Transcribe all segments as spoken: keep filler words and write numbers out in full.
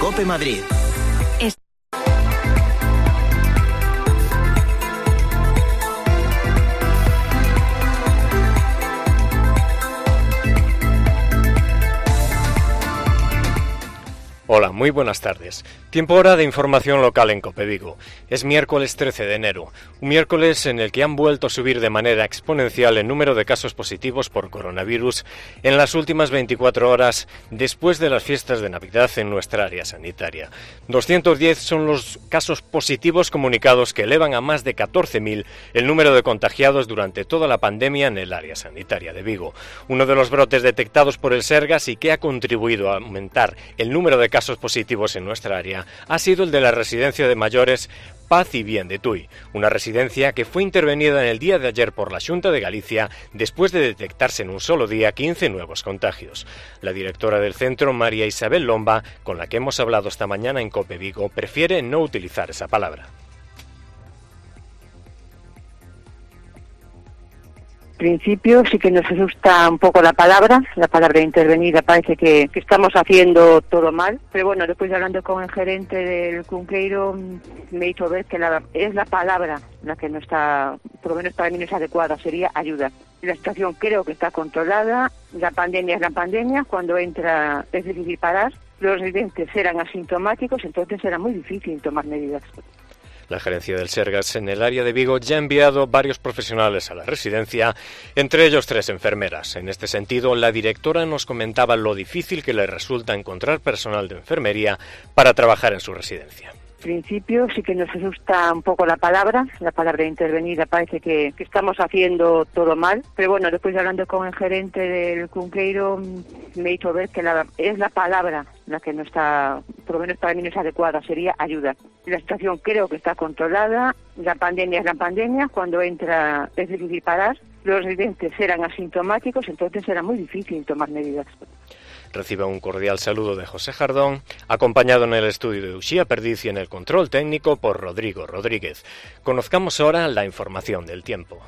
COPE Madrid. Es- Hola, muy buenas tardes. Tiempo hora de información local en COPE Vigo. Es miércoles trece de enero, un miércoles en el que han vuelto a subir de manera exponencial el número de casos positivos por coronavirus en las últimas veinticuatro horas después de las fiestas de Navidad en nuestra área sanitaria. doscientos diez son los casos positivos comunicados que elevan a más de catorce mil el número de contagiados durante toda la pandemia en el área sanitaria de Vigo. Uno de los brotes detectados por el Sergas y que ha contribuido a aumentar el número de casos positivos en nuestra área ha sido el de la residencia de mayores Paz y Bien de Tui, una residencia que fue intervenida en el día de ayer por la Xunta de Galicia después de detectarse en un solo día quince nuevos contagios. La directora del centro, María Isabel Lomba, con la que hemos hablado esta mañana en COPE Vigo, prefiere no utilizar esa palabra. En principio sí que nos asusta un poco la palabra, la palabra intervenida, parece que, que estamos haciendo todo mal, pero bueno, después hablando con el gerente del Cunqueiro me hizo ver que la, es la palabra la que no está, por lo menos para mí no es adecuada, sería ayuda. La situación creo que está controlada, la pandemia es la pandemia, cuando entra es difícil parar, los residentes eran asintomáticos, entonces era muy difícil tomar medidas. La gerencia del Sergas en el área de Vigo ya ha enviado varios profesionales a la residencia, entre ellos tres enfermeras. En este sentido, la directora nos comentaba lo difícil que le resulta encontrar personal de enfermería para trabajar en su residencia. En principio sí que nos asusta un poco la palabra, la palabra intervenida, parece que, que estamos haciendo todo mal, pero bueno, después hablando con el gerente del Cunqueiro me hizo ver que la, es la palabra la que no está, por lo menos para mí no es adecuada, sería ayuda. La situación creo que está controlada, la pandemia es la pandemia, cuando entra es difícil parar, los residentes eran asintomáticos, entonces era muy difícil tomar medidas. Reciba un cordial saludo de José Jardón, acompañado en el estudio de Uxía Perdiz y en el control técnico por Rodrigo Rodríguez. Conozcamos ahora la información del tiempo.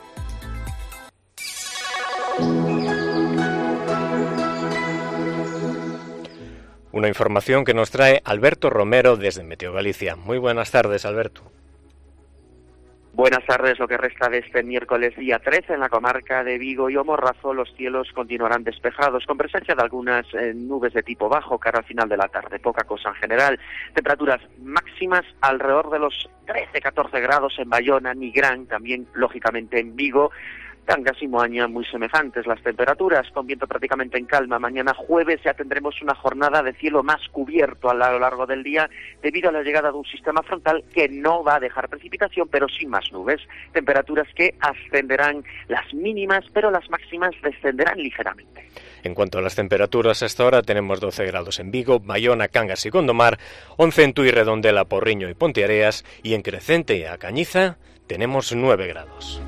Una información que nos trae Alberto Romero desde Meteo Galicia. Muy buenas tardes, Alberto. Buenas tardes. Lo que resta de este miércoles día trece en la comarca de Vigo y O Morrazo, los cielos continuarán despejados, con presencia de algunas eh, nubes de tipo bajo cara al final de la tarde, poca cosa en general. Temperaturas máximas alrededor de los trece catorce grados en Bayona, Nigrán, también lógicamente en Vigo. Cangas y Moaña muy semejantes las temperaturas, con viento prácticamente en calma. Mañana jueves ya tendremos una jornada de cielo más cubierto a lo largo del día debido a la llegada de un sistema frontal que no va a dejar precipitación, pero sin más nubes. Temperaturas que ascenderán las mínimas, pero las máximas descenderán ligeramente. En cuanto a las temperaturas, hasta ahora tenemos doce grados en Vigo, Bayona, Cangas y Gondomar, once en Tui, Redondela, Porriño y Ponteareas, y en Crecente y a Cañiza tenemos nueve grados.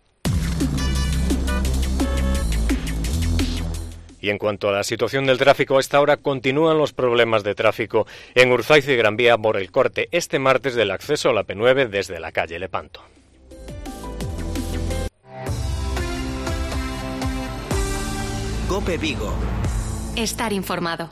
Y en cuanto a la situación del tráfico, a esta hora continúan los problemas de tráfico en Urzaiz y Gran Vía por el corte este martes del acceso a la P nueve desde la calle Lepanto. COPE Vigo. Estar informado.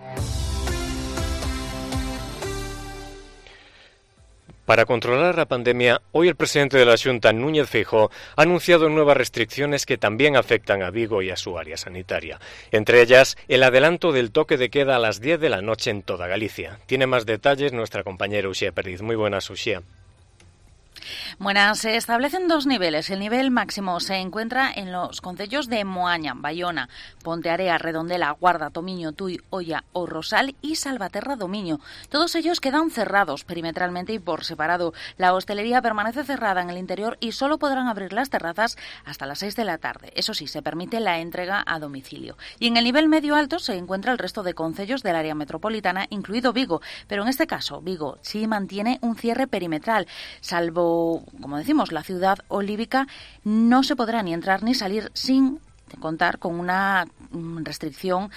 Para controlar la pandemia, hoy el presidente de la Xunta, Núñez Feijóo, ha anunciado nuevas restricciones que también afectan a Vigo y a su área sanitaria. Entre ellas, el adelanto del toque de queda a las diez de la noche en toda Galicia. Tiene más detalles nuestra compañera Uxía Perdiz. Muy buenas, Uxía. Buenas, se establecen dos niveles. El nivel máximo se encuentra en los concellos de Moaña, Bayona, Pontearea, Redondela, Guarda, Tomiño, Tui, Oia o Rosal y Salvaterra do Miño. Todos ellos quedan cerrados perimetralmente y por separado. La hostelería permanece cerrada en el interior y solo podrán abrir las terrazas hasta las seis de la tarde. Eso sí, se permite la entrega a domicilio. Y en el nivel medio alto se encuentra el resto de concellos del área metropolitana, incluido Vigo. Pero en este caso, Vigo sí mantiene un cierre perimetral, salvo, como decimos, la ciudad olívica no se podrá ni entrar ni salir sin de contar con una restricción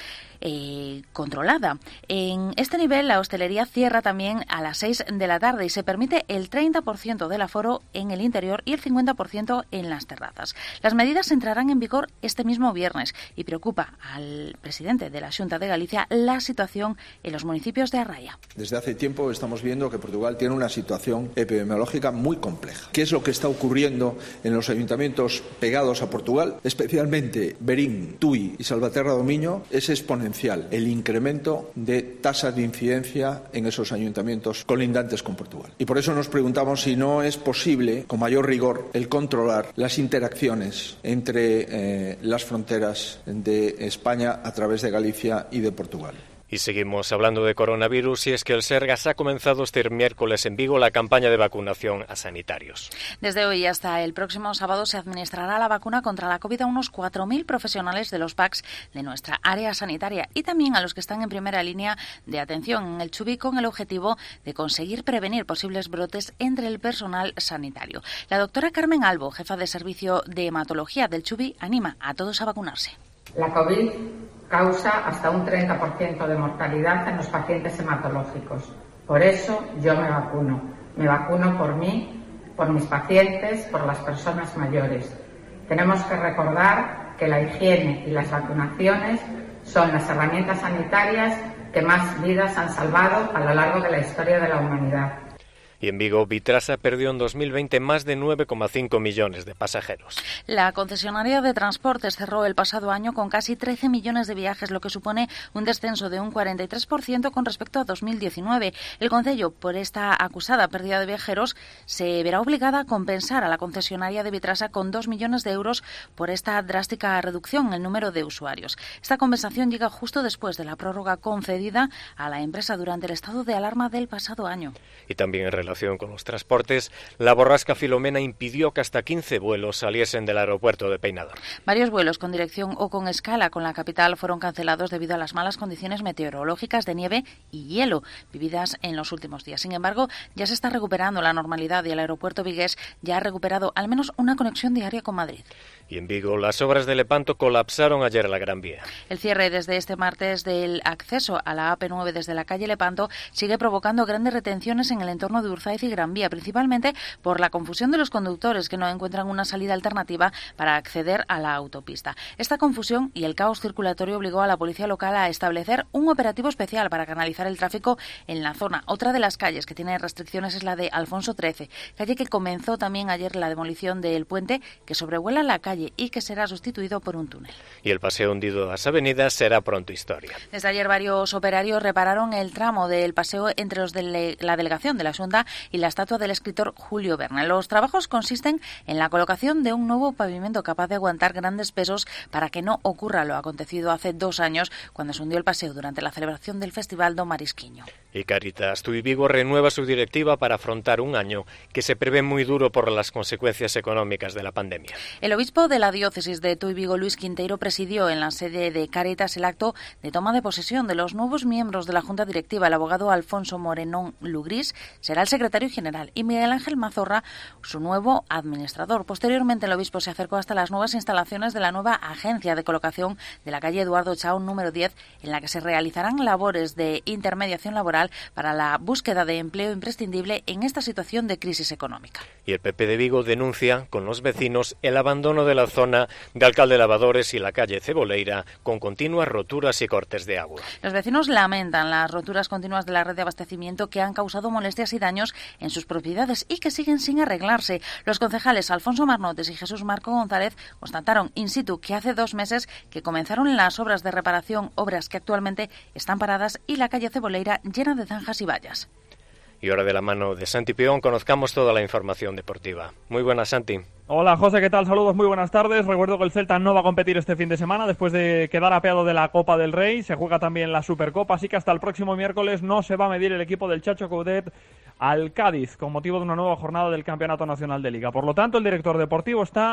eh, controlada. En este nivel, la hostelería cierra también a las seis de la tarde y se permite el treinta por ciento del aforo en el interior y el cincuenta por ciento en las terrazas. Las medidas entrarán en vigor este mismo viernes y preocupa al presidente de la Xunta de Galicia la situación en los municipios de Arraia. Desde hace tiempo estamos viendo que Portugal tiene una situación epidemiológica muy compleja. ¿Qué es lo que está ocurriendo en los ayuntamientos pegados a Portugal? Especialmente Verín, Tui y Salvaterra do Miño, es exponencial el incremento de tasas de incidencia en esos ayuntamientos colindantes con Portugal. Y por eso nos preguntamos si no es posible, con mayor rigor, el controlar las interacciones entre eh, las fronteras de España a través de Galicia y de Portugal. Y seguimos hablando de coronavirus, y es que el Sergas ha comenzado este miércoles en Vigo la campaña de vacunación a sanitarios. Desde hoy hasta el próximo sábado se administrará la vacuna contra la COVID a unos cuatro mil profesionales de los P A Cs de nuestra área sanitaria y también a los que están en primera línea de atención en el Chubi, con el objetivo de conseguir prevenir posibles brotes entre el personal sanitario. La doctora Carmen Albo, jefa de servicio de hematología del Chubi, anima a todos a vacunarse. La COVID causa hasta un treinta por ciento de mortalidad en los pacientes hematológicos. Por eso yo me vacuno. Me vacuno por mí, por mis pacientes, por las personas mayores. Tenemos que recordar que la higiene y las vacunaciones son las herramientas sanitarias que más vidas han salvado a lo largo de la historia de la humanidad. Y en Vigo, Vitrasa perdió en dos mil veinte más de nueve coma cinco millones de pasajeros. La concesionaria de transportes cerró el pasado año con casi trece millones de viajes, lo que supone un descenso de un cuarenta y tres por ciento con respecto a dos mil diecinueve. El Concello, por esta acusada pérdida de viajeros, se verá obligada a compensar a la concesionaria de Vitrasa con dos millones de euros por esta drástica reducción en el número de usuarios. Esta compensación llega justo después de la prórroga concedida a la empresa durante el estado de alarma del pasado año. Y también en relación con los transportes, la borrasca Filomena impidió que hasta quince vuelos saliesen del aeropuerto de Peinado. Varios vuelos con dirección o con escala con la capital fueron cancelados debido a las malas condiciones meteorológicas de nieve y hielo vividas en los últimos días. Sin embargo, ya se está recuperando la normalidad y el aeropuerto vigués ya ha recuperado al menos una conexión diaria con Madrid. Y en Vigo, las obras de Lepanto colapsaron ayer la Gran Vía. El cierre desde este martes del acceso a la A P nueve desde la calle Lepanto sigue provocando grandes retenciones en el entorno de Urzaiz y Gran Vía, principalmente por la confusión de los conductores que no encuentran una salida alternativa para acceder a la autopista. Esta confusión y el caos circulatorio obligó a la policía local a establecer un operativo especial para canalizar el tráfico en la zona. Otra de las calles que tiene restricciones es la de Alfonso trece, calle que comenzó también ayer la demolición del puente que sobrevuela la calle y que será sustituido por un túnel. Y el paseo hundido de las avenidas será pronto historia. Desde ayer varios operarios repararon el tramo del paseo entre los de la delegación de la Xunta y la estatua del escritor Julio Verne. Los trabajos consisten en la colocación de un nuevo pavimento capaz de aguantar grandes pesos para que no ocurra lo acontecido hace dos años cuando se hundió el paseo durante la celebración del Festival do Marisquiño. Y Caritas Tui Vigo renueva su directiva para afrontar un año que se prevé muy duro por las consecuencias económicas de la pandemia. El obispo de la diócesis de Tui Vigo, Luis Quinteiro, presidió en la sede de Caritas el acto de toma de posesión de los nuevos miembros de la Junta Directiva. El abogado Alfonso Morenón Lugrís será el secretario general y Miguel Ángel Mazorra su nuevo administrador. Posteriormente, el obispo se acercó hasta las nuevas instalaciones de la nueva agencia de colocación de la calle Eduardo Chao número diez, en la que se realizarán labores de intermediación laboral para la búsqueda de empleo imprescindible en esta situación de crisis económica. Y el P P de Vigo denuncia con los vecinos el abandono de la zona de Alcalde Lavadores y la calle Ceboleira con continuas roturas y cortes de agua. Los vecinos lamentan las roturas continuas de la red de abastecimiento que han causado molestias y daños en sus propiedades y que siguen sin arreglarse. Los concejales Alfonso Marnotes y Jesús Marco González constataron in situ que hace dos meses que comenzaron las obras de reparación, obras que actualmente están paradas, y la calle Ceboleira llena de zanjas y vallas. Y ahora, de la mano de Santi Peón, conozcamos toda la información deportiva. Muy buenas, Santi. Hola, José, ¿qué tal? Saludos, muy buenas tardes. Recuerdo que el Celta no va a competir este fin de semana después de quedar apeado de la Copa del Rey. Se juega también la Supercopa, así que hasta el próximo miércoles no se va a medir el equipo del Chacho Coudet al Cádiz con motivo de una nueva jornada del Campeonato Nacional de Liga. Por lo tanto, el director deportivo está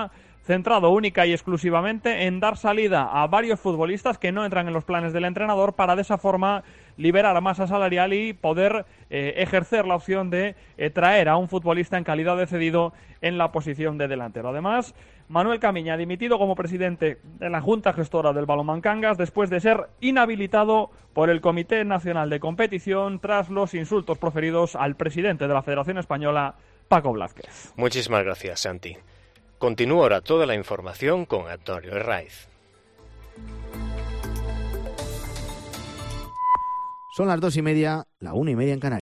centrado única y exclusivamente en dar salida a varios futbolistas que no entran en los planes del entrenador para de esa forma liberar masa salarial y poder eh, ejercer la opción de eh, traer a un futbolista en calidad de cedido en la posición de delantero. Además, Manuel Camiña ha dimitido como presidente de la Junta Gestora del Balonmán Cangas después de ser inhabilitado por el Comité Nacional de Competición tras los insultos proferidos al presidente de la Federación Española, Paco Blázquez. Muchísimas gracias, Santi. Continúa ahora toda la información con Antonio Herraiz. Son las dos y media, la una y media en Canarias.